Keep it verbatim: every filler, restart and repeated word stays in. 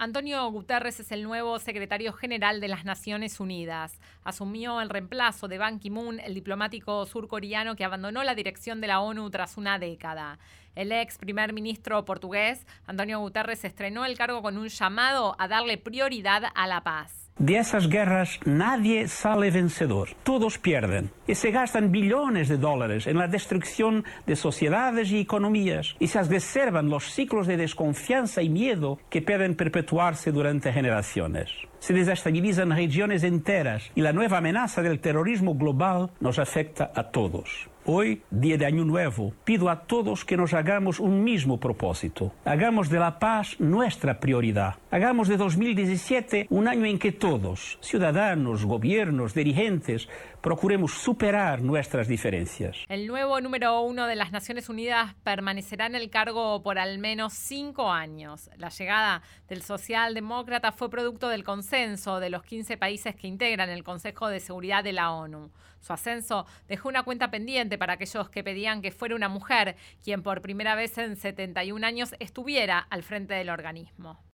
Antonio Guterres es el nuevo secretario general de las Naciones Unidas. Asumió el reemplazo de Ban Ki-moon, el diplomático surcoreano que abandonó la dirección de la ONU tras una década. El ex primer ministro portugués, Antonio Guterres, estrenó el cargo con un llamado a darle prioridad a la paz. De esas guerras nadie sale vencedor, todos pierden y se gastan billones de dólares en la destrucción de sociedades y economías y se exacerban los ciclos de desconfianza y miedo que pueden perpetuarse durante generaciones. Se desestabilizan regiones enteras y la nueva amenaza del terrorismo global nos afecta a todos. Hoy, día de Año Nuevo, pido a todos que nos hagamos un mismo propósito. Hagamos de la paz nuestra prioridad. Hagamos de dos mil diecisiete un año en que todos, ciudadanos, gobiernos, dirigentes, procuremos superar nuestras diferencias. El nuevo número uno de las Naciones Unidas permanecerá en el cargo por al menos cinco años. La llegada del socialdemócrata fue producto del consenso de los quince países que integran el Consejo de Seguridad de la ONU. Su ascenso dejó una cuenta pendiente para aquellos que pedían que fuera una mujer quien por primera vez en setenta y un años estuviera al frente del organismo.